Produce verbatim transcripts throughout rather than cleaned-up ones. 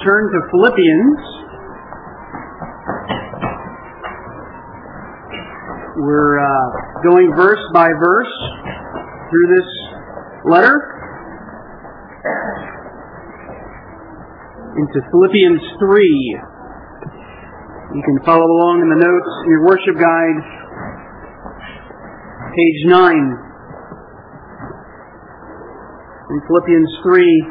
turn to Philippians. We're uh, going verse by verse through this letter into Philippians three. You can follow along in the notes in your worship guide, page nine. In Philippians three,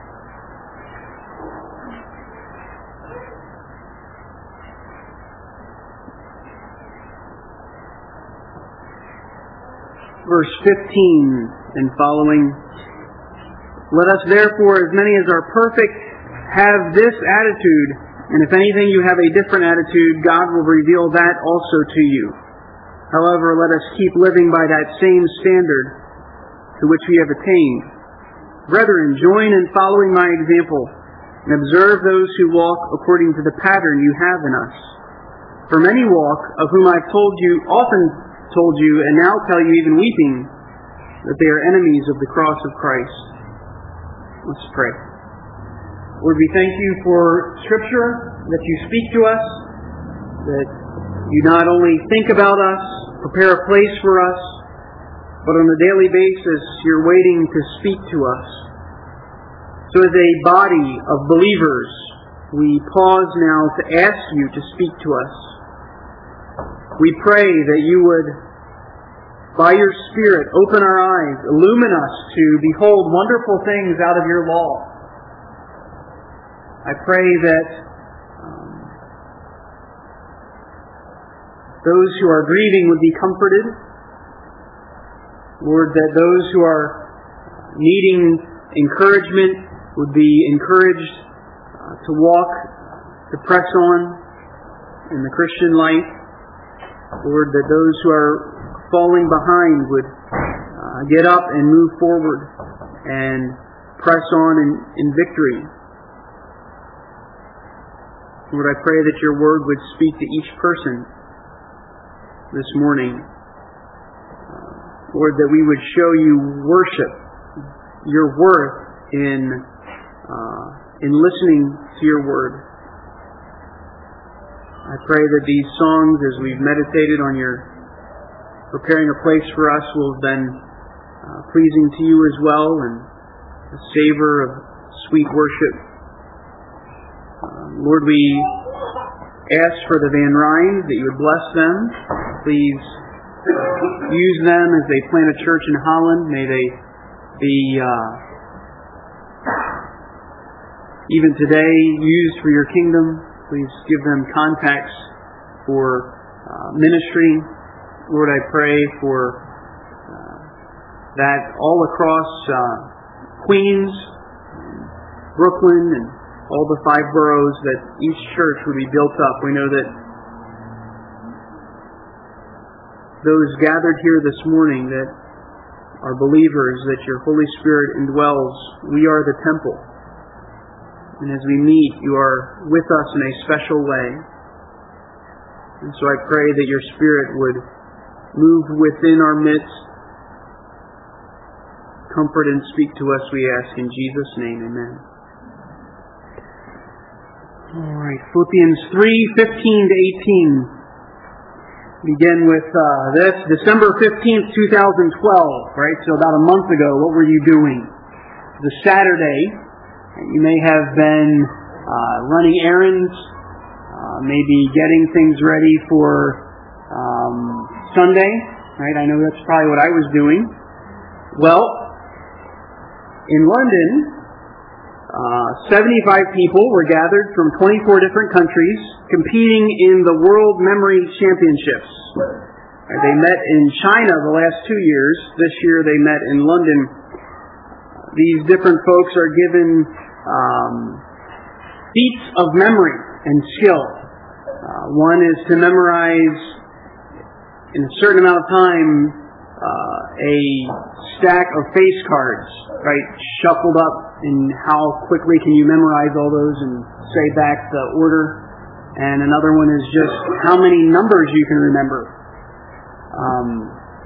verse fifteen and following. Let us therefore, as many as are perfect, have this attitude, and if anything you have a different attitude, God will reveal that also to you. However, let us keep living by that same standard to which we have attained. Brethren, join in following my example, and observe those who walk according to the pattern you have in us. For many walk, of whom I've told you, often told you, and now tell you even weeping, that they are enemies of the cross of Christ. Let's pray. Lord, we thank you for Scripture, that you speak to us, that you not only think about us, prepare a place for us, but on a daily basis you're waiting to speak to us. So as a body of believers, we pause now to ask you to speak to us. We pray that you would, by your Spirit, open our eyes, illumine us to behold wonderful things out of your law. I pray that um, those who are grieving would be comforted. Lord, that those who are needing encouragement would be encouraged uh, to walk, to press on in the Christian life. Lord, that those who are falling behind would uh, get up and move forward and press on in, in victory. Lord, I pray that your word would speak to each person this morning. Lord, that we would show you worship, your worth in uh, in listening to your word. I pray that these songs, as we've meditated on your preparing a place for us, will have been uh, pleasing to you as well, and a savor of sweet worship. Uh, Lord, we ask for the Van Ryns, that you would bless them. Please use them as they plant a church in Holland. May they be, uh, even today, used for your kingdom. Please give them contacts for uh, ministry. Lord, I pray for uh, that all across uh, Queens, Brooklyn, and all the five boroughs, that each church would be built up. We know that those gathered here this morning that are believers, that your Holy Spirit indwells. We are the temple. And as we meet, you are with us in a special way. And so I pray that your Spirit would move within our midst, comfort and speak to us, we ask in Jesus' name. Amen. All right, Philippians three, fifteen to eighteen. Begin with uh, this, December fifteenth, twenty twelve, right? So about a month ago, what were you doing? It was a Saturday. You may have been uh, running errands, uh, maybe getting things ready for um, Sunday, right? I know that's probably what I was doing. Well, in London, uh, seventy-five people were gathered from twenty-four different countries competing in the World Memory Championships. Right, they met in China the last two years. This year they met in London. These different folks are given um, feats of memory and skill. Uh, one is to memorize in a certain amount of time uh, a stack of face cards, right, shuffled up, and how quickly can you memorize all those and say back the order. And another one is just how many numbers you can remember. Um,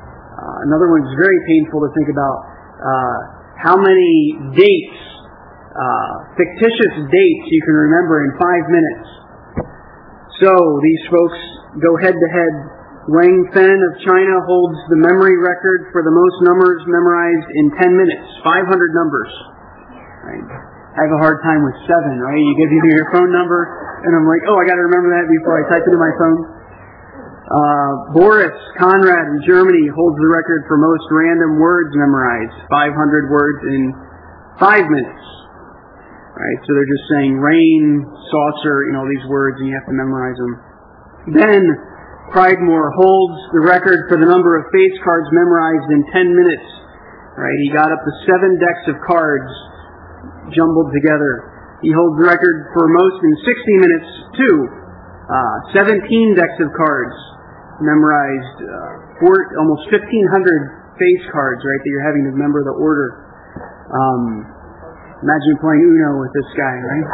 uh, another one is very painful to think about. Uh, how many dates uh, fictitious dates you can remember in five minutes. So these folks go head to head. Wang Fen of China holds the memory record for the most numbers memorized in ten minutes, five hundred numbers. Right? I have a hard time with seven, right? You give me your phone number, and I'm like, oh, I got to remember that before I type it in my phone. Uh, Boris Conrad in Germany holds the record for most random words memorized, five hundred words in five minutes. Right? So they're just saying rain, saucer, you know, these words, and you have to memorize them. Then Pridemore holds the record for the number of face cards memorized in ten minutes. Right? He got up to seven decks of cards jumbled together. He holds the record for most in sixty minutes too. Uh, seventeen decks of cards memorized, uh, four, almost fifteen hundred face cards, right, that you're having to remember the order. Um, imagine playing Uno with this guy, right?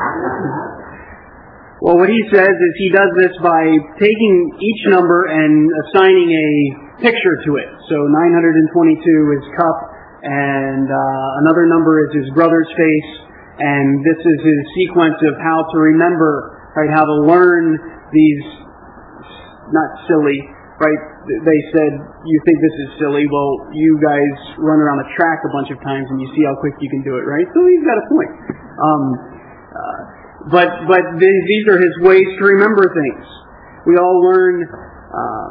Well, what he says is he does this by taking each number and assigning a picture to it. So nine hundred twenty-two is cup, and uh, another number is his brother's face, and this is his sequence of how to remember, right, how to learn these, not silly, right? They said, you think this is silly, well, you guys run around a track a bunch of times and you see how quick you can do it, right? So he's got a point. Um, uh, But but these are his ways to remember things. We all learn uh,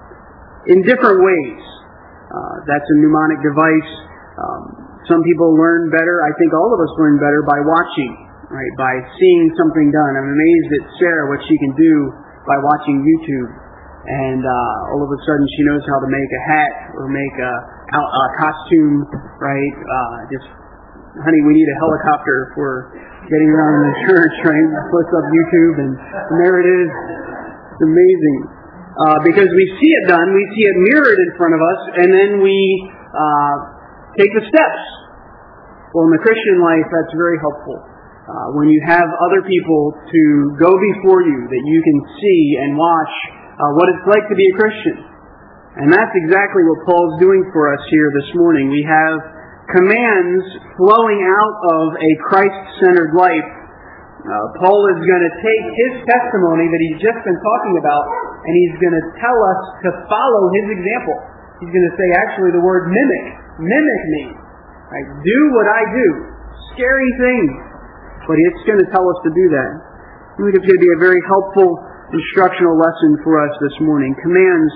in different ways. Uh, that's a mnemonic device. Um, some people learn better. I think all of us learn better by watching, right? By seeing something done. I'm amazed at Sarah, what she can do by watching YouTube. And uh, all of a sudden she knows how to make a hat or make a, a costume, right? Uh, just, honey, we need a helicopter for getting around in the church, right? Puts up YouTube, and, and there it is. It's amazing. Uh, because we see it done, we see it mirrored in front of us, and then we uh, take the steps. Well, in the Christian life, that's very helpful. Uh, when you have other people to go before you, that you can see and watch uh, what it's like to be a Christian. And that's exactly what Paul's doing for us here this morning. We have commands flowing out of a Christ-centered life. Uh, Paul is going to take his testimony that he's just been talking about, and he's going to tell us to follow his example. He's going to say, actually, the word mimic. Mimic me. Right? Do what I do. Scary thing. But it's going to tell us to do that. I think it's going to be a very helpful instructional lesson for us this morning. Commands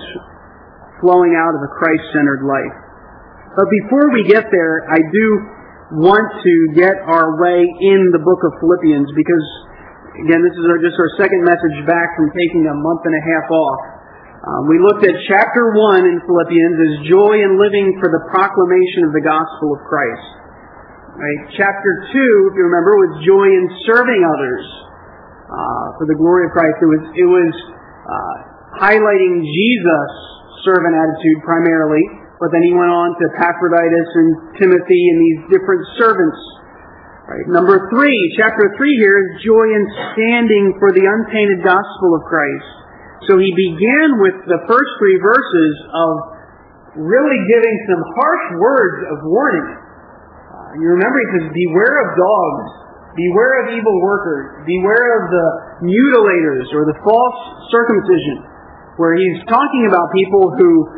flowing out of a Christ-centered life. But before we get there, I do want to get our way in the book of Philippians because, again, this is our, just our second message back from taking a month and a half off. Um, we looked at chapter one in Philippians as joy in living for the proclamation of the gospel of Christ. Right? Chapter two, if you remember, was joy in serving others uh, for the glory of Christ. It was, it was uh, highlighting Jesus' servant attitude primarily. But then he went on to Epaphroditus and Timothy and these different servants. Right. Number three, chapter three here is joy in standing for the untainted gospel of Christ. So he began with the first three verses of really giving some harsh words of warning. Uh, you remember he says, beware of dogs, beware of evil workers, beware of the mutilators or the false circumcision, where he's talking about people who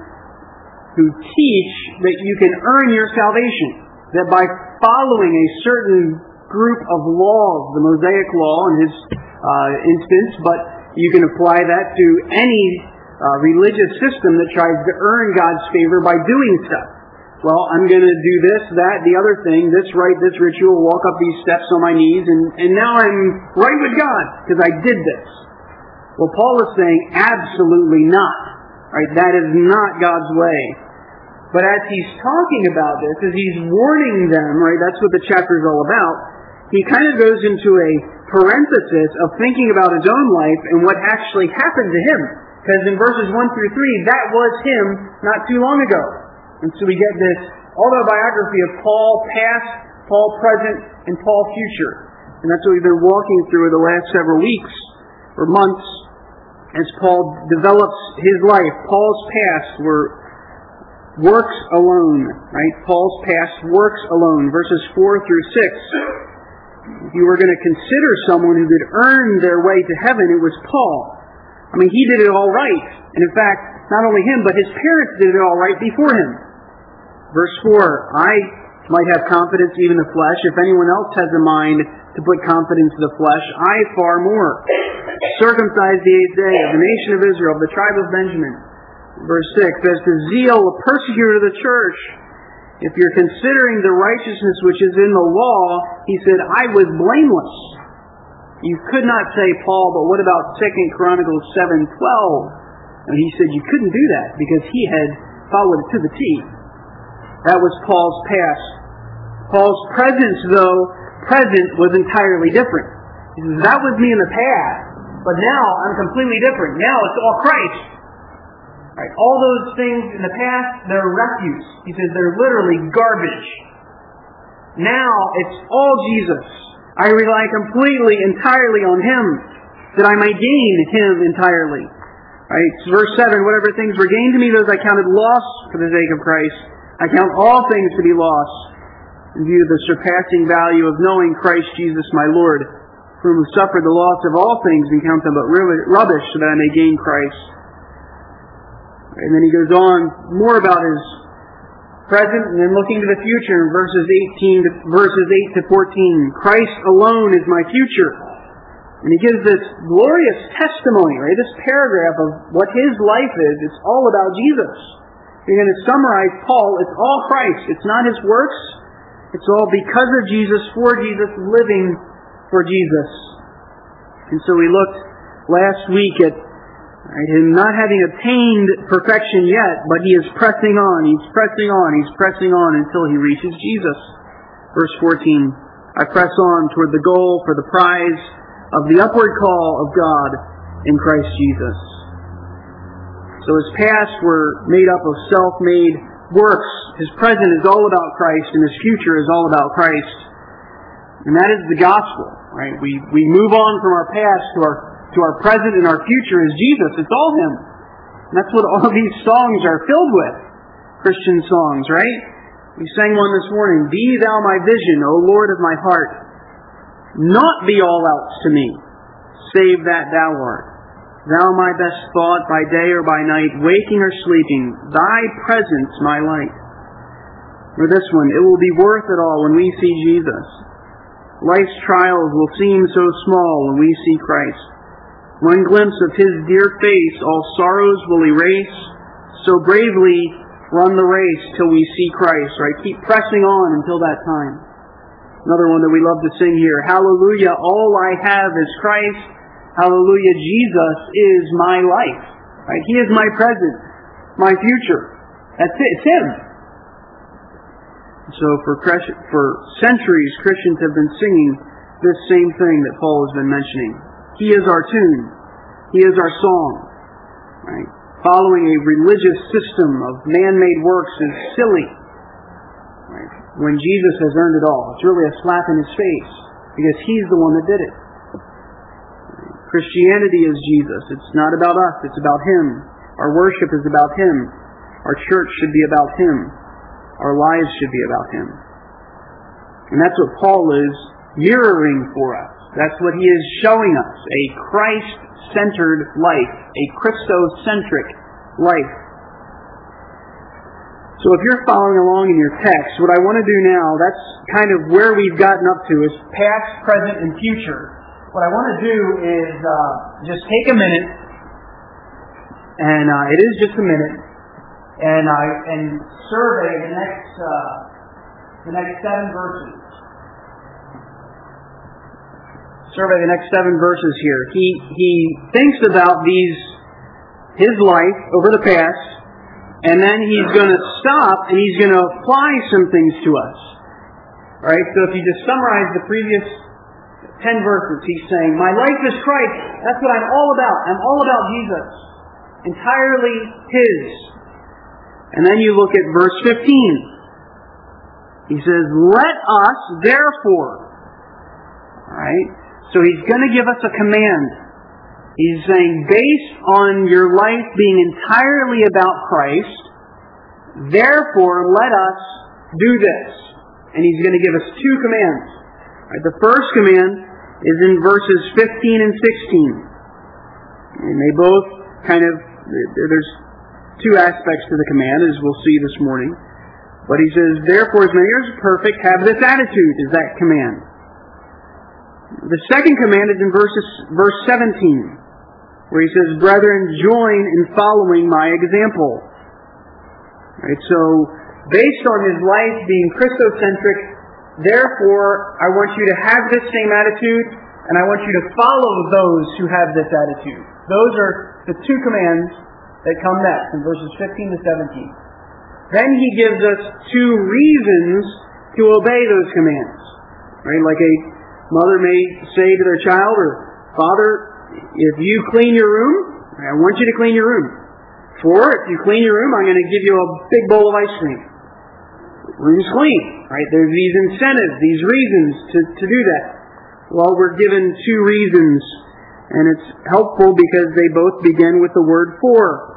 who teach that you can earn your salvation, that by following a certain group of laws, the Mosaic law in his uh, instance, but you can apply that to any uh, religious system that tries to earn God's favor by doing stuff. Well, I'm going to do this, that, the other thing, this rite, this ritual, walk up these steps on my knees, and, and now I'm right with God because I did this. Well, Paul is saying absolutely not. Right? That is not God's way. But as he's talking about this, as he's warning them, right, that's what the chapter is all about, he kind of goes into a parenthesis of thinking about his own life and what actually happened to him. Because in verses one through three, that was him not too long ago. And so we get this autobiography of Paul past, Paul present, and Paul future. And that's what we've been walking through the last several weeks or months as Paul develops his life. Paul's past were works alone, right? Paul's past works alone, verses four through six. If you were going to consider someone who could earn their way to heaven, it was Paul. I mean, he did it all right. And in fact, not only him, but his parents did it all right before him. Verse four, I might have confidence even in the flesh. If anyone else has a mind to put confidence in the flesh, I far more. Circumcised the eighth day of the nation of Israel, of the tribe of Benjamin. Verse six, as to zeal, a persecutor of the church. If you're considering the righteousness which is in the law, he said, I was blameless. You could not say, Paul, but what about Second Chronicles seven twelve? And he said you couldn't do that because he had followed it to the T. That was Paul's past. Paul's presence, though, present was entirely different. He says, that was me in the past, but now I'm completely different. Now it's all Christ. Right? All those things in the past, they're refuse. He says they're literally garbage. Now it's all Jesus. I rely completely, entirely on Him, that I may gain Him entirely. Right? Verse seven, whatever things were gained to me, those I counted loss for the sake of Christ. I count all things to be loss, in view of the surpassing value of knowing Christ Jesus my Lord, for whom suffered the loss of all things and count them but rubbish, so that I may gain Christ. And then he goes on more about his present and then looking to the future in verses eighteen to verses eight to fourteen. Christ alone is my future. And he gives this glorious testimony, right? This paragraph of what his life is. It's all about Jesus. If you're going to summarize Paul, it's all Christ. It's not his works. It's all because of Jesus, for Jesus, living for Jesus. And so we looked last week at right, him not having attained perfection yet, but he is pressing on, he's pressing on, he's pressing on until he reaches Jesus. Verse fourteen, I press on toward the goal for the prize of the upward call of God in Christ Jesus. So his past were made up of self-made works. His present is all about Christ, and his future is all about Christ. And that is the gospel, right? We we move on from our past to our to our present, and our future is Jesus. It's all Him. And that's what all these songs are filled with. Christian songs, right? We sang one this morning. Be thou my vision, O Lord of my heart. Not be all else to me, save that thou art. Thou my best thought by day or by night, waking or sleeping, thy presence my light. Or this one, it will be worth it all when we see Jesus. Life's trials will seem so small when we see Christ. One glimpse of His dear face, all sorrows will erase. So bravely run the race till we see Christ, right? Keep pressing on until that time. Another one that we love to sing here. Hallelujah, all I have is Christ. Hallelujah, Jesus is my life. Right? He is my present, my future. That's it. It's Him. So for for centuries, Christians have been singing this same thing that Paul has been mentioning. He is our tune. He is our song. Right? Following a religious system of man-made works is silly. Right? When Jesus has earned it all. It's really a slap in His face because He's the one that did it. Christianity is Jesus. It's not about us. It's about Him. Our worship is about Him. Our church should be about Him. Our lives should be about Him. And that's what Paul is mirroring for us. That's what he is showing us. A Christ-centered life. A Christocentric life. So if you're following along in your text, what I want to do now, that's kind of where we've gotten up to, is past, present, and future. What I want to do is uh, just take a minute, and uh, it is just a minute, and uh, and survey the next uh, the next seven verses. Survey the next seven verses here. He he thinks about these his life over the past, and then he's going to stop and he's going to apply some things to us. All right. So if you just summarize the previous ten verses, he's saying, "My life is Christ. That's what I'm all about. I'm all about Jesus, entirely His." And then you look at verse fifteen. He says, "Let us therefore." All right. So he's going to give us a command. He's saying, based on your life being entirely about Christ, therefore let us do this. And he's going to give us two commands. Right, the first command is in verses fifteen and sixteen. And they both kind of, there's two aspects to the command, as we'll see this morning. But he says, therefore, as many as are perfect, have this attitude, is that command. The second command is in verses, verse seventeen, where he says, brethren, join in following my example. Right, so, based on his life being Christocentric, therefore, I want you to have this same attitude, and I want you to follow those who have this attitude. Those are the two commands that come next, in verses fifteen to seventeen. Then he gives us two reasons to obey those commands. Right? Like a mother may say to their child, or father, if you clean your room, I want you to clean your room. For if you clean your room, I'm going to give you a big bowl of ice cream. Room's clean. Right? There's these incentives, these reasons to, to do that. Well, we're given two reasons, and it's helpful because they both begin with the word for.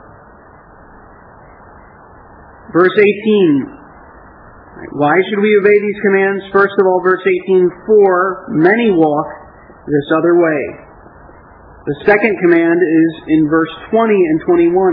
Verse eighteen. Why should we obey these commands? First of all, verse eighteen, for many walk this other way. The second command is in verse twenty and twenty-one.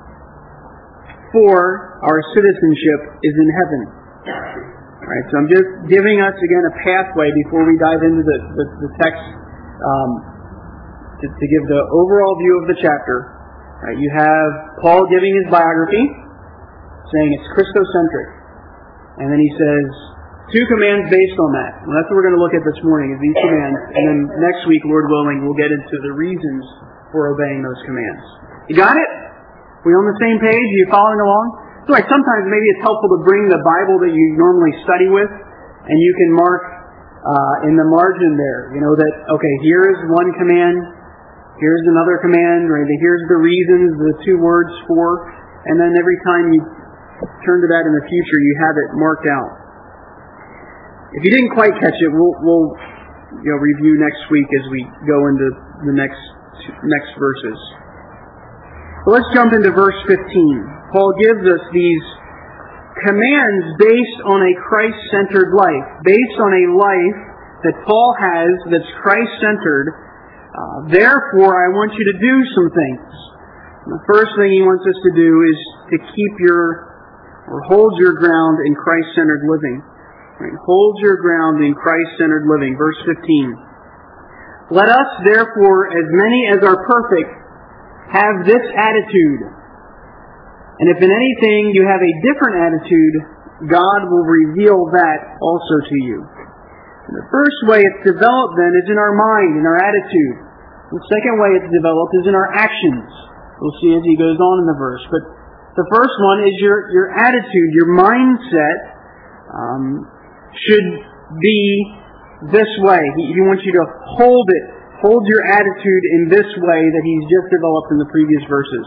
For our citizenship is in heaven. Alright, so I'm just giving us again a pathway before we dive into the, the, the text um, to, to give the overall view of the chapter. Right, you have Paul giving his biography, saying it's Christocentric. And then he says, two commands based on that. And that's what we're going to look at this morning, is these commands. And then next week, Lord willing, we'll get into the reasons for obeying those commands. You got it? We on the same page? Are you following along? So like sometimes maybe it's helpful to bring the Bible that you normally study with, and you can mark uh, in the margin there, you know, that, okay, here is one command, here's another command, right? Here's the reasons, the two words for, and then every time you turn to that in the future, you have it marked out. If you didn't quite catch it, we'll, we'll you know, review next week as we go into the next next verses. So let's jump into verse fifteen. Paul gives us these commands based on a Christ-centered life, based on a life that Paul has that's Christ-centered. Uh, therefore, I want you to do some things. And the first thing he wants us to do is to keep your or hold your ground in Christ-centered living. Right? Hold your ground in Christ-centered living. Verse fifteen. Let us, therefore, as many as are perfect, have this attitude. And if in anything you have a different attitude, God will reveal that also to you. And the first way it's developed then is in our mind, in our attitude. The second way it's developed is in our actions. We'll see as he goes on in the verse. But the first one is your, your attitude, your mindset um, should be this way. He, he wants you to hold it, hold your attitude in this way that he's just developed in the previous verses.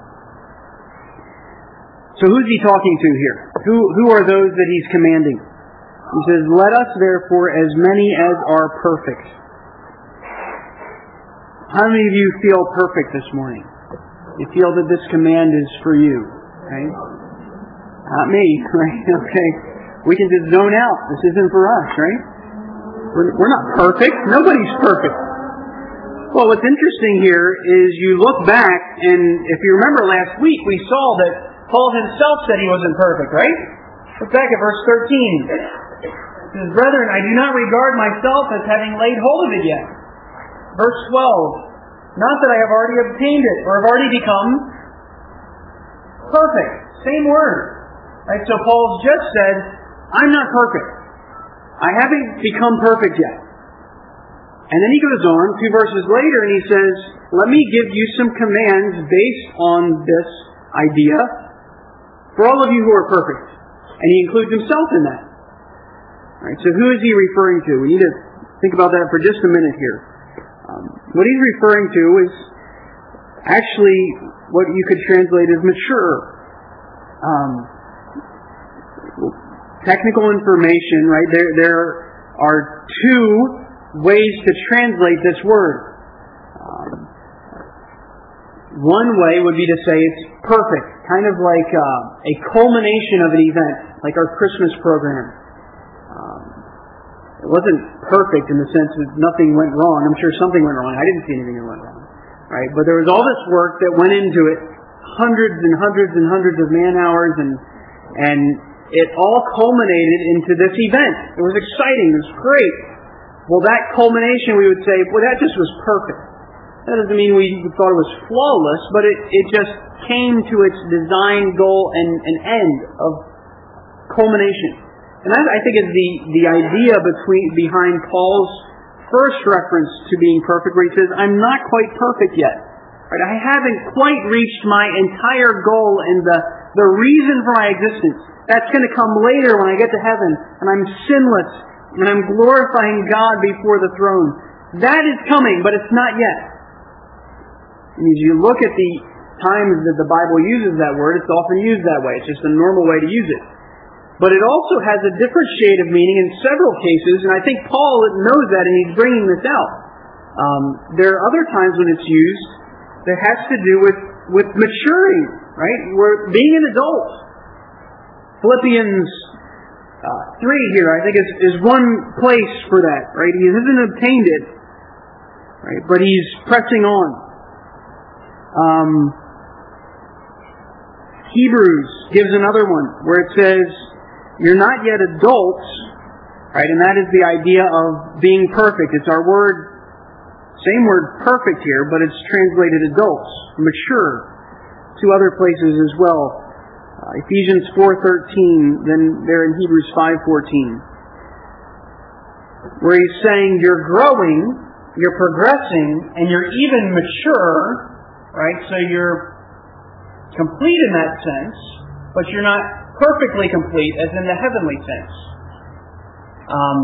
So who's he talking to here? Who, who are those that he's commanding? He says, let us therefore as many as are perfect. How many of you feel perfect this morning? You feel that this command is for you, okay? Not me, right? Okay. We can just zone out. This isn't for us, right? We're, we're not perfect. Nobody's perfect. Well, what's interesting here is you look back, and if you remember last week, we saw that Paul himself said he wasn't perfect, right? Look back at verse thirteen. It says, brethren, I do not regard myself as having laid hold of it yet. Verse twelve. Not that I have already obtained it, or have already become perfect. Same word. Right? So Paul's just said, I'm not perfect. I haven't become perfect yet. And then he goes on, two verses later, and he says, let me give you some commands based on this idea for all of you who are perfect. And he includes himself in that. All right, so who is he referring to? We need to think about that for just a minute here. Um, what he's referring to is actually what you could translate as mature. Um, technical information, right? There, there are two ways to translate this word. Um, one way would be to say it's perfect, kind of like uh, a culmination of an event, like our Christmas program. Um, It wasn't perfect in the sense that nothing went wrong. I'm sure something went wrong. I didn't see anything that went wrong. Right? But there was all this work that went into it, hundreds and hundreds and hundreds of man hours, and and it all culminated into this event. It was exciting. It was great. Well, that culmination, we would say, well, that just was perfect. That doesn't mean we thought it was flawless, but it, it just came to its design, goal, and, and end of culmination. And that, I think, is the, the idea between behind Paul's first reference to being perfect, where he says, I'm not quite perfect yet. Right? I haven't quite reached my entire goal and the, the reason for my existence. That's going to come later when I get to heaven, and I'm sinless, and I'm glorifying God before the throne. That is coming, but it's not yet. And as you look at the times that the Bible uses that word, it's often used that way. It's just a normal way to use it. But it also has a different shade of meaning in several cases, and I think Paul knows that, and he's bringing this out. Um, there are other times when it's used that has to do with, with maturing, right? We're being an adult. Philippians uh, three here, I think, is, is one place for that, right? He hasn't obtained it, right? But he's pressing on. Um, Hebrews gives another one where it says, you're not yet adults, right? And that is the idea of being perfect. It's our word, same word perfect here, but it's translated adults, mature. Two other places as well. Uh, Ephesians four thirteen, then there in Hebrews five fourteen, where he's saying you're growing, you're progressing, and you're even mature, right? So you're complete in that sense, but you're not perfectly complete as in the heavenly sense. Um,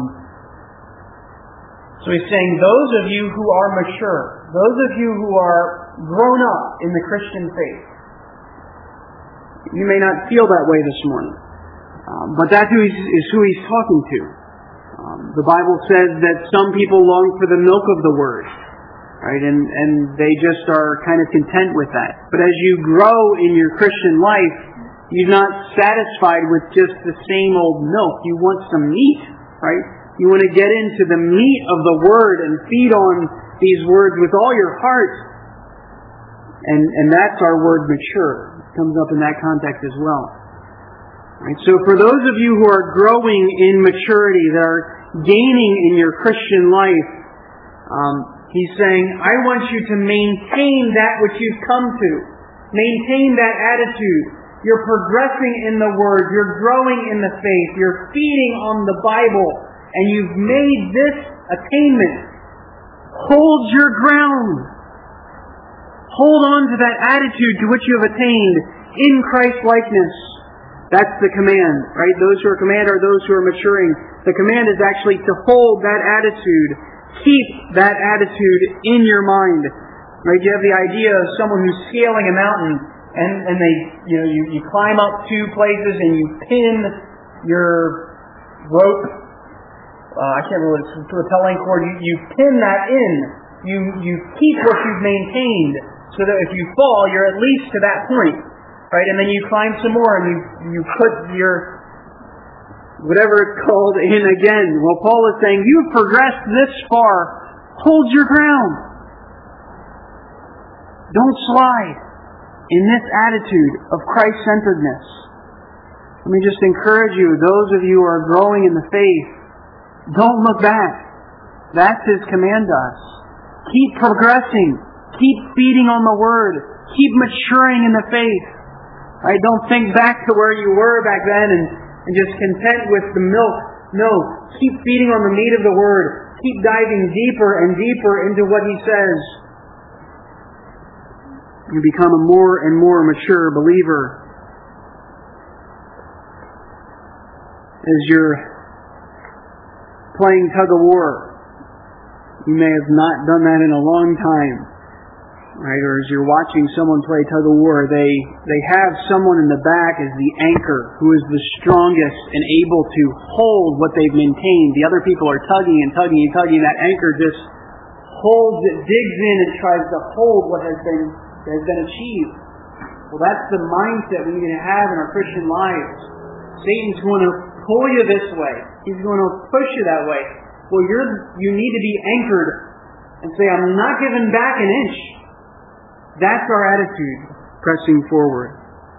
so he's saying those of you who are mature, those of you who are grown up in the Christian faith, you may not feel that way this morning, um, but that who he's, is who he's talking to. Um, the Bible says that some people long for the milk of the Word, right? And, and they just are kind of content with that. But as you grow in your Christian life, you're not satisfied with just the same old milk. You want some meat, right? You want to get into the meat of the Word and feed on these words with all your heart. And, and that's our word mature. Comes up in that context as well. Right, so for those of you who are growing in maturity, that are gaining in your Christian life, um, he's saying, I want you to maintain that which you've come to. Maintain that attitude. You're progressing in the Word. You're growing in the faith. You're feeding on the Bible. And you've made this attainment. Hold your ground. Hold on to that attitude to which you have attained in Christ-likeness. That's the command, right? Those who are commanded are those who are maturing. The command is actually to hold that attitude. Keep that attitude in your mind. Right? You have the idea of someone who's scaling a mountain, and, and they, you know, you, you climb up two places and you pin your rope. Uh, I can't remember, it's a rappelling cord. You, you pin that in. You, you keep what you've maintained. So that if you fall, you're at least to that point, right? And then you climb some more, and you you put your whatever it's called in again. Well, Paul is saying you've progressed this far. Hold your ground. Don't slide in this attitude of Christ-centeredness. Let me just encourage you, those of you who are growing in the faith, don't look back. That's His command to us. Keep progressing. Keep feeding on the Word. Keep maturing in the faith. Right? Don't think back to where you were back then and, and just content with the milk. No. Keep feeding on the meat of the Word. Keep diving deeper and deeper into what He says. You become a more and more mature believer. As you're playing tug of war, you may have not done that in a long time. Right, or as you're watching someone play tug of war, they, they have someone in the back as the anchor who is the strongest and able to hold what they've maintained. The other people are tugging and tugging and tugging. That anchor just holds it, digs in and tries to hold what has been, has been achieved. Well, that's the mindset we need to have in our Christian lives. Satan's going to pull you this way. He's going to push you that way. Well, you're, you need to be anchored and say, I'm not giving back an inch. That's our attitude, pressing forward.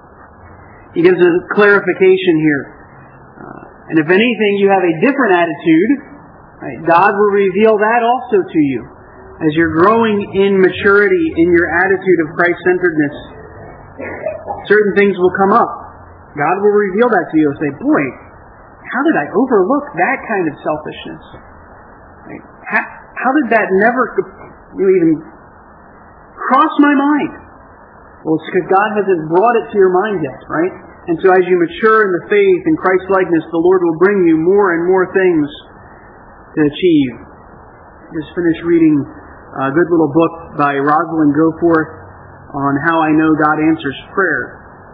He gives a clarification here. Uh, and if anything, you have a different attitude, right, God will reveal that also to you. As you're growing in maturity in your attitude of Christ-centeredness, certain things will come up. God will reveal that to you and say, boy, how did I overlook that kind of selfishness? Right? How, how did that never even cross my mind? Well, it's because God hasn't brought it to your mind yet, right? And so as you mature in the faith and Christ-likeness, the Lord will bring you more and more things to achieve. Just finished reading a good little book by Rosalind Goforth on how I know God answers prayer.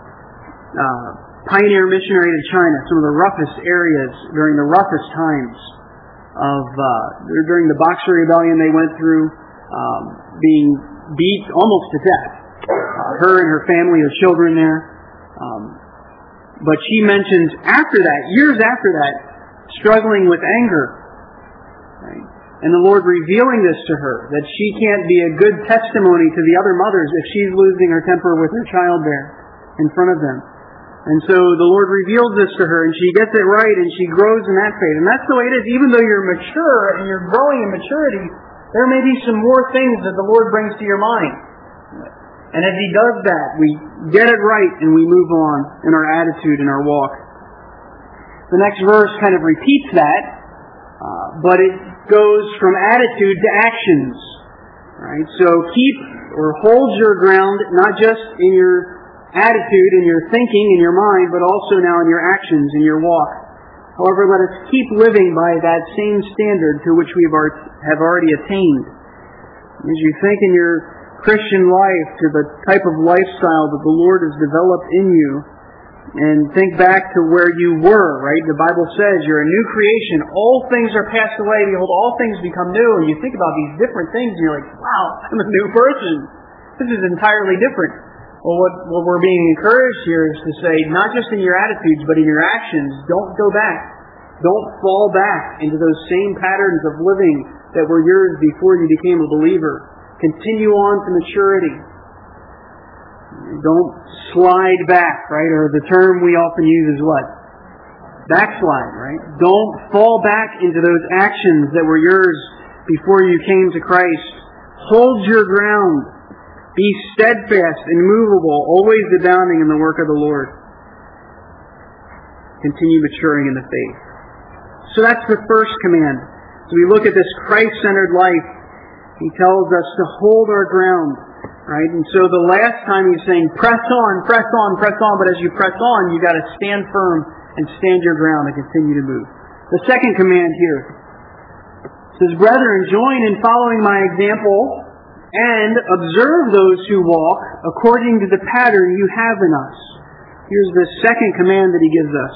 Uh, pioneer missionary to China, some of the roughest areas during the roughest times of uh, during the Boxer Rebellion they went through, um, being beat almost to death. Uh, her and her family, her children there. Um, but she mentions after that, years after that, struggling with anger. Right? And the Lord revealing this to her, that she can't be a good testimony to the other mothers if she's losing her temper with her child there in front of them. And so the Lord reveals this to her, and she gets it right, and she grows in that faith. And that's the way it is. Even though you're mature and you're growing in maturity, there may be some more things that the Lord brings to your mind. And as He does that, we get it right and we move on in our attitude and our walk. The next verse kind of repeats that, uh, but it goes from attitude to actions. Right? So keep or hold your ground, not just in your attitude, in your thinking, in your mind, but also now in your actions, in your walk. However, let us keep living by that same standard to which we have already attained. As you think in your Christian life to the type of lifestyle that the Lord has developed in you, and think back to where you were, right? The Bible says you're a new creation. All things are passed away. Behold, all things become new. And you think about these different things and you're like, wow, I'm a new person. This is entirely different. Well, what, what we're being encouraged here is to say, not just in your attitudes, but in your actions, don't go back. Don't fall back into those same patterns of living that were yours before you became a believer. Continue on to maturity. Don't slide back, right? Or the term we often use is what? Backslide, right? Don't fall back into those actions that were yours before you came to Christ. Hold your ground. Be steadfast and immovable, always abounding in the work of the Lord. Continue maturing in the faith. So that's the first command. As we look at this Christ-centered life, He tells us to hold our ground. Right? And so the last time He's saying, press on, press on, press on. But as you press on, you've got to stand firm and stand your ground and continue to move. The second command here says, brethren, join in following my example and observe those who walk according to the pattern you have in us. Here's the second command that He gives us.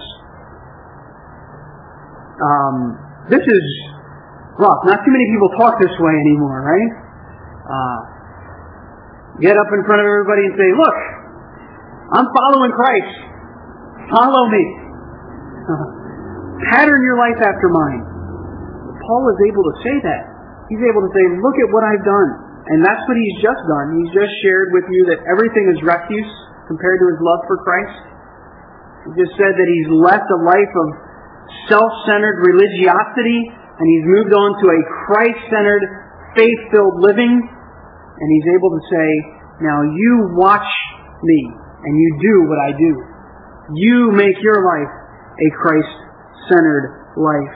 Um, this is rough. Not too many people talk this way anymore, right? Uh, get up in front of everybody and say, look, I'm following Christ. Follow me. Uh, pattern your life after mine. Paul is able to say that. He's able to say, look at what I've done. And that's what He's just done. He's just shared with you that everything is refuse compared to His love for Christ. He just said that He's left a life of self-centered religiosity and He's moved on to a Christ-centered, faith-filled living. And He's able to say, now you watch me and you do what I do. You make your life a Christ-centered life.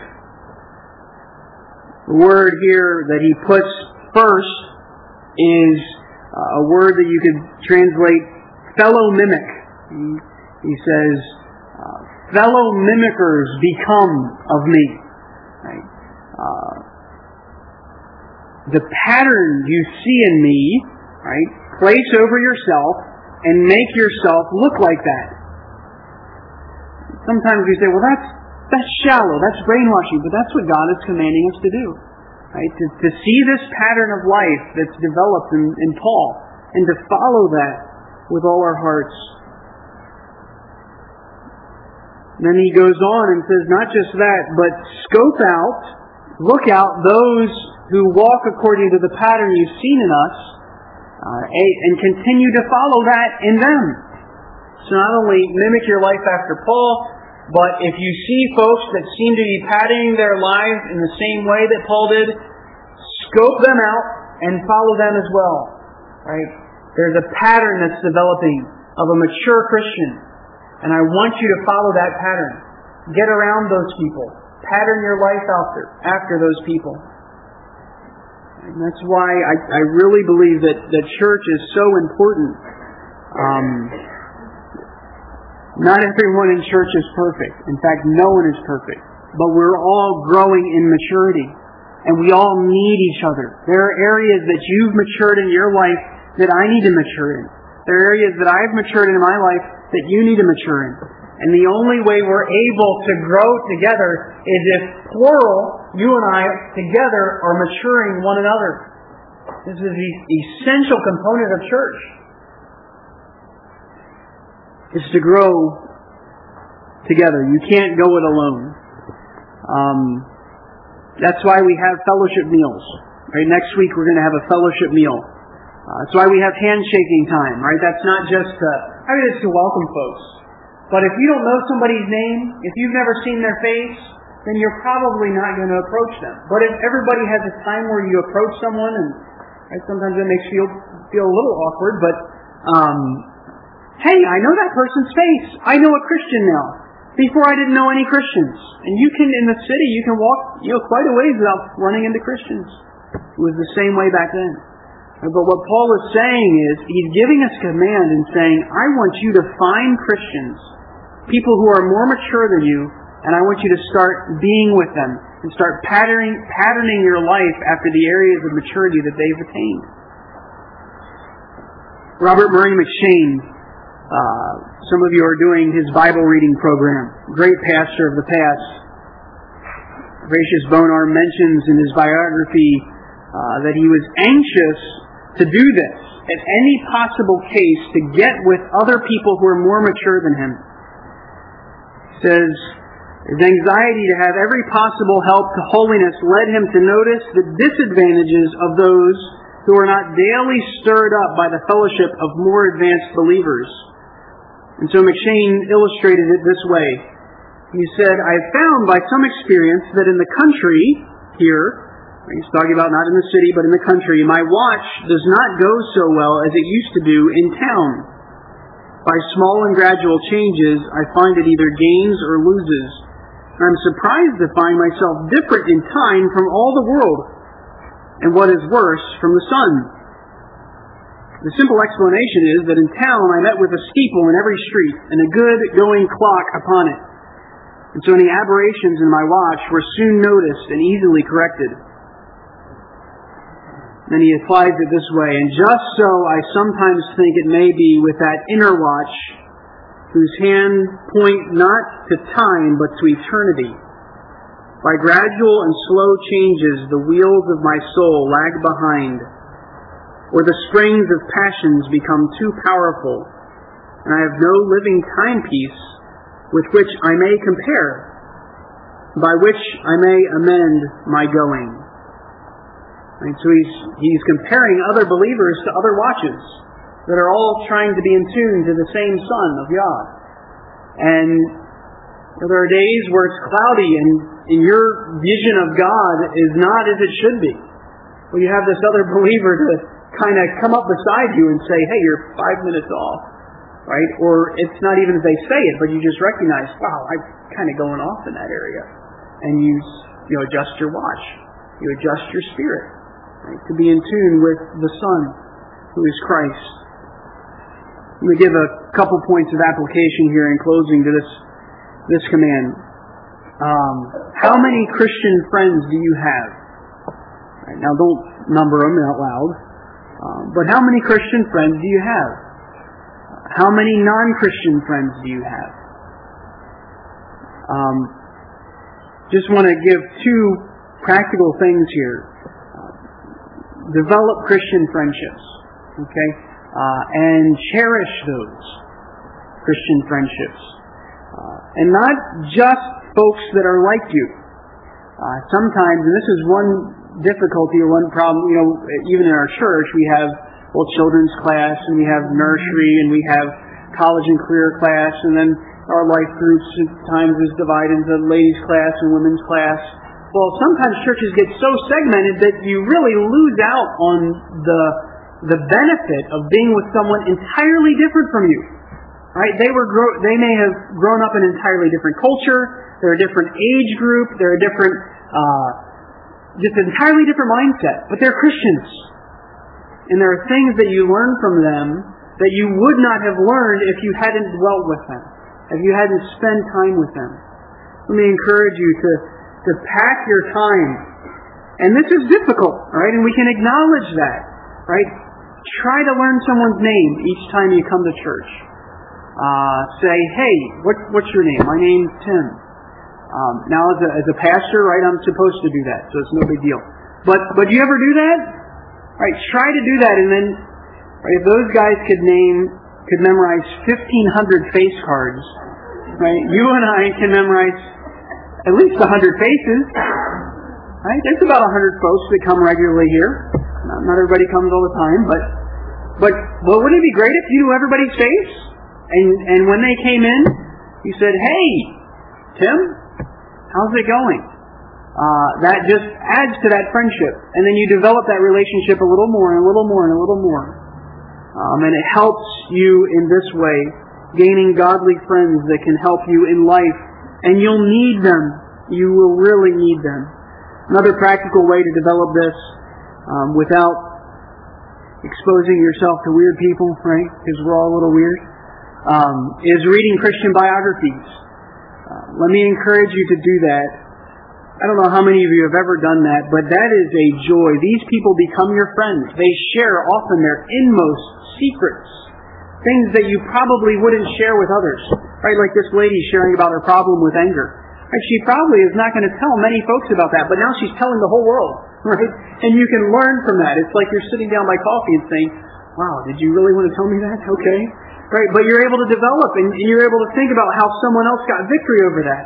The word here that he puts first is a word that you could translate fellow mimic. He, he says, uh, fellow mimickers become of me. Right? Uh, the pattern you see in me, right, place over yourself and make yourself look like that. Sometimes we say, well, that's that's shallow, that's brainwashing, but that's what God is commanding us to do. Right? To, to see this pattern of life that's developed in, in Paul, and to follow that with all our hearts. And then he goes on and says, not just that, but scope out look out those who walk according to the pattern you've seen in us, uh, and continue to follow that in them. So not only mimic your life after Paul, but if you see folks that seem to be patterning their lives in the same way that Paul did, scope them out and follow them as well. Right? There's a pattern that's developing of a mature Christian, and I want you to follow that pattern. Get around those people. Pattern your life after, after those people. And that's why I, I really believe that, that church is so important. Um, not everyone in church is perfect. In fact, no one is perfect. But we're all growing in maturity. And we all need each other. There are areas that you've matured in your life that I need to mature in. There are areas that I've matured in my life that you need to mature in. And the only way we're able to grow together is if plural, you and I together are maturing one another. This is the essential component of church. Is to grow together. You can't go it alone. Um, that's why we have fellowship meals. Right? Next week we're going to have a fellowship meal. Uh, that's why we have handshaking time. Right? That's not just uh, I mean it's to welcome folks. But if you don't know somebody's name, if you've never seen their face, then you're probably not going to approach them. But if everybody has a time where you approach someone, and right, sometimes it makes you feel, feel a little awkward, but um, hey, I know that person's face. I know a Christian now. Before I didn't know any Christians. And you can, in the city, you can walk you know, quite a ways without running into Christians. It was the same way back then. But what Paul is saying is, he's giving us command and saying, I want you to find Christians, people who are more mature than you, and I want you to start being with them and start patterning, patterning your life after the areas of maturity that they've attained. Robert Murray McCheyne, uh, some of you are doing his Bible reading program. Great pastor of the past. Gracious Bonar mentions in his biography uh, that he was anxious to do this at any possible case to get with other people who are more mature than him. He says, his anxiety to have every possible help to holiness led him to notice the disadvantages of those who are not daily stirred up by the fellowship of more advanced believers. And so McCheyne illustrated it this way. He said, I have found by some experience that in the country here, he's talking about not in the city, but in the country, my watch does not go so well as it used to do in town. By small and gradual changes, I find it either gains or loses. I'm surprised to find myself different in time from all the world, and what is worse, from the sun. The simple explanation is that in town I met with a steeple in every street, and a good going clock upon it. And so any aberrations in my watch were soon noticed and easily corrected. Then he applies it this way, and just so I sometimes think it may be with that inner watch, whose hand point not to time but to eternity. By gradual and slow changes the wheels of my soul lag behind, or the springs of passions become too powerful, and I have no living timepiece with which I may compare, by which I may amend my going. And so he's, he's comparing other believers to other watches that are all trying to be in tune to the same Son of God. And there are days where it's cloudy and, and your vision of God is not as it should be. Well, you have this other believer to kind of come up beside you and say, hey, you're five minutes off. Right? Or it's not even as they say it, but you just recognize, wow, I'm kind of going off in that area. And you, you adjust your watch. You adjust your spirit. Right? To be in tune with the Son, who is Christ. Let me give a couple points of application here in closing to this, this command. Um, how many Christian friends do you have? Right, now don't number them out loud. Um, but how many Christian friends do you have? How many non-Christian friends do you have? Um, just want to give two practical things here. Uh, develop Christian friendships, okay, uh, and cherish those Christian friendships, uh, and not just folks that are like you. Uh, sometimes, and this is one difficulty or one problem, you know, even in our church, we have well, children's class, and we have nursery, and we have college and career class, and then our life groups at times is divided into ladies' class and women's class. Well, sometimes churches get so segmented that you really lose out on the the benefit of being with someone entirely different from you. Right? They were grow- they may have grown up in an entirely different culture. They're a different age group. They're a different, uh, just an entirely different mindset. But they're Christians, and there are things that you learn from them that you would not have learned if you hadn't dwelt with them, if you hadn't spent time with them. Let me encourage you to to pack your time. And this is difficult, right? And we can acknowledge that, right? Try to learn someone's name each time you come to church. Uh, say, hey, what, what's your name? My name's Tim. Um, now, as a, as a pastor, right, I'm supposed to do that, so it's no big deal. But but you ever do that? Right? Try to do that, and then, right, if those guys could name, could memorize fifteen hundred face cards, right? You and I can memorize at least one hundred faces, right? There's about one hundred folks that come regularly here. Not, not everybody comes all the time, but but well, wouldn't it be great if you knew everybody's face? And and when they came in, you said, "Hey, Tim, how's it going?" Uh, that just adds to that friendship, and then you develop that relationship a little more and a little more and a little more, um, and it helps you in this way, gaining godly friends that can help you in life. And you'll need them. You will really need them. Another practical way to develop this um, without exposing yourself to weird people, right? Because we're all a little weird, um, is reading Christian biographies. Uh, let me encourage you to do that. I don't know how many of you have ever done that, but that is a joy. These people become your friends. They share often their inmost secrets. Things that you probably wouldn't share with others. Right, like this lady sharing about her problem with anger. Right, she probably is not going to tell many folks about that, but now she's telling the whole world. Right? And you can learn from that. It's like you're sitting down by coffee and saying, wow, did you really want to tell me that? Okay. Right, but you're able to develop, and you're able to think about how someone else got victory over that.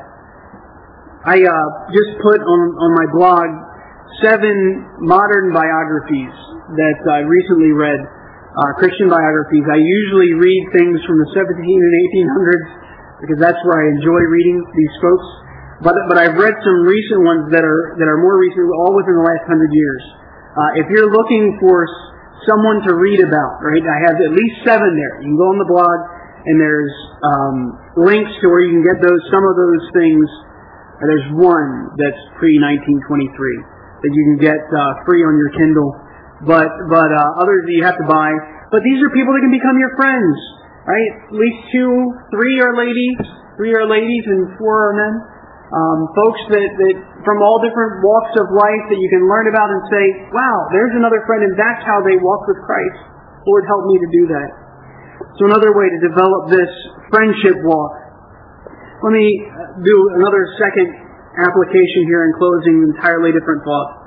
I uh, just put on, on my blog seven modern biographies that I recently read. Uh, Christian biographies. I usually read things from the seventeen and eighteen hundreds because that's where I enjoy reading these folks. But but I've read some recent ones that are that are more recent, all within the last hundred years. Uh, if you're looking for someone to read about, right? I have at least seven there. You can go on the blog, and there's um, links to where you can get those. Some of those things. Uh, there's one that's pre nineteen twenty-three that you can get uh, free on your Kindle. But but uh, others that you have to buy. But these are people that can become your friends, right? At least two, three are ladies, three are ladies, and four are men. Um, folks that, that from all different walks of life that you can learn about and say, wow, there's another friend, and that's how they walk with Christ. Lord, help me to do that. So another way to develop this friendship walk. Let me do another second application here in closing, entirely different thought.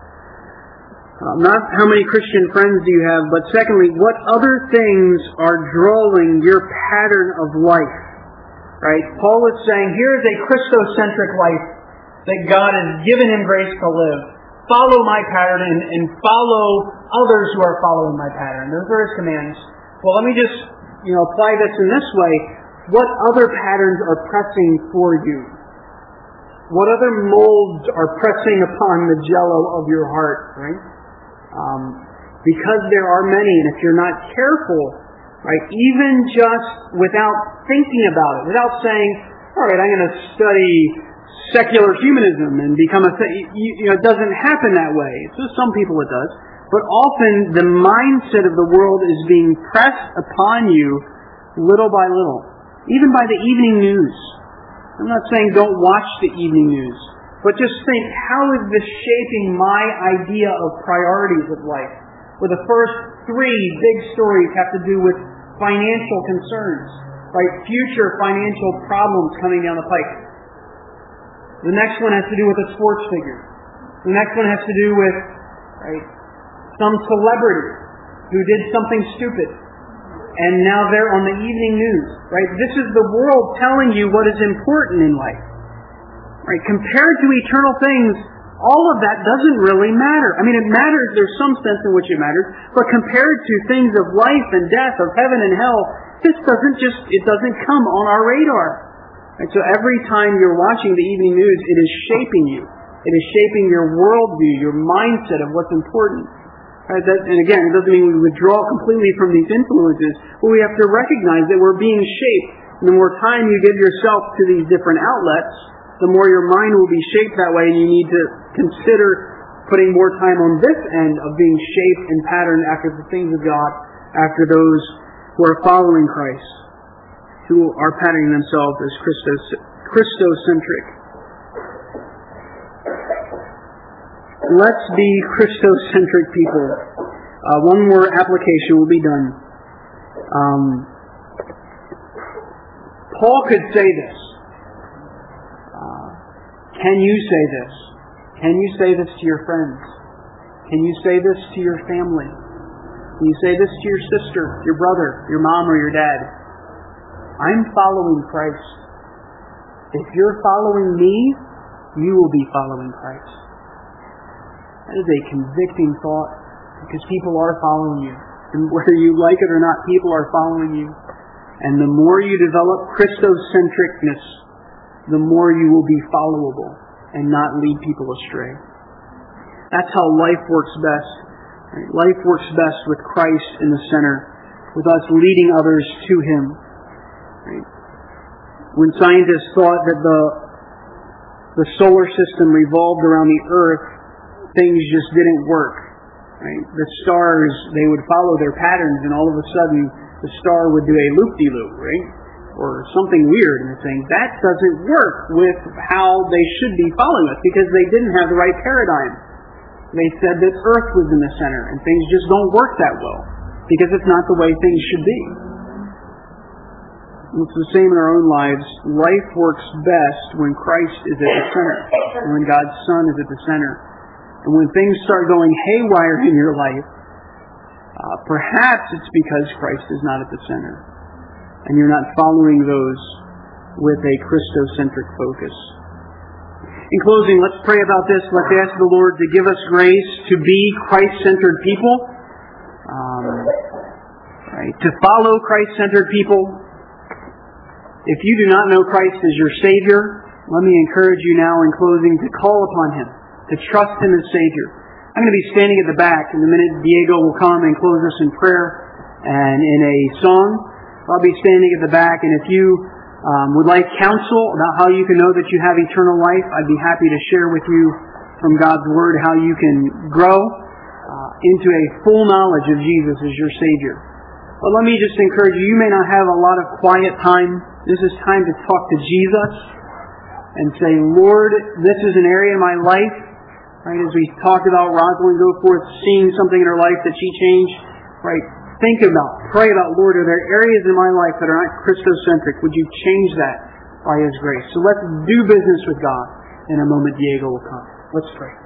Uh, not how many Christian friends do you have, but secondly, what other things are drawing your pattern of life? Right? Paul is saying, here is a Christocentric life that God has given him grace to live. Follow my pattern and, and follow others who are following my pattern. Those are his commands. Well, let me just, you know, apply this in this way. What other patterns are pressing for you? What other molds are pressing upon the jello of your heart, right? Um, because there are many, and if you're not careful, right, even just without thinking about it, without saying, all right, I'm going to study secular humanism and become a, you, you know, it doesn't happen that way. So some people it does. But often the mindset of the world is being pressed upon you little by little. Even by the evening news. I'm not saying don't watch the evening news. But just think, how is this shaping my idea of priorities of life? Where the first three big stories have to do with financial concerns, right? Future financial problems coming down the pike. The next one has to do with a sports figure. The next one has to do with, right, some celebrity who did something stupid. And now they're on the evening news, right? This is the world telling you what is important in life. Right? Compared to eternal things, all of that doesn't really matter. I mean, it matters, there's some sense in which it matters, but compared to things of life and death, of heaven and hell, this doesn't just, it doesn't come on our radar. And so every time you're watching the evening news, it is shaping you. It is shaping your worldview, your mindset of what's important. Right, that, and again, it doesn't mean we withdraw completely from these influences, but we have to recognize that we're being shaped. And the more time you give yourself to these different outlets, the more your mind will be shaped that way, and you need to consider putting more time on this end of being shaped and patterned after the things of God, after those who are following Christ, who are patterning themselves as Christos, Christocentric. Let's be Christocentric people. Uh, one more application will be done. Um, Paul could say this. Uh, can you say this? Can you say this to your friends? Can you say this to your family? Can you say this to your sister, your brother, your mom, or your dad? I'm following Christ. If you're following me, you will be following Christ. That is a convicting thought, because people are following you. And whether you like it or not, people are following you. And the more you develop Christocentricness, the more you will be followable and not lead people astray. That's how life works best. Right? Life works best with Christ in the center, with us leading others to Him. Right? When scientists thought that the, the solar system revolved around the Earth, things just didn't work. Right? The stars, they would follow their patterns, and all of a sudden the star would do a loop-de-loop, right? Or something weird, and they're saying that doesn't work with how they should be following us, because they didn't have the right paradigm. They said that Earth was in the center, and things just don't work that well, because it's not the way things should be. It's the same in our own lives. Life works best when Christ is at the center, and when God's Son is at the center. And when things start going haywire in your life, uh, perhaps it's because Christ is not at the center, and you're not following those with a Christocentric focus. In closing, let's pray about this. Let's ask the Lord to give us grace to be Christ-centered people, um, right, to follow Christ-centered people. If you do not know Christ as your Savior, let me encourage you now in closing to call upon Him, to trust Him as Savior. I'm going to be standing at the back in a minute. Diego will come and close us in prayer and in a song. I'll be standing at the back, and if you um, would like counsel about how you can know that you have eternal life, I'd be happy to share with you from God's Word how you can grow uh, into a full knowledge of Jesus as your Savior. But let me just encourage you, you may not have a lot of quiet time. This is time to talk to Jesus and say, Lord, this is an area in my life, right, as we talked about Rosalind go forth, seeing something in her life that she changed, right, think about, pray about, Lord, are there areas in my life that are not Christocentric? Would you change that by His grace? So let's do business with God. In a moment, Diego will come. Let's pray.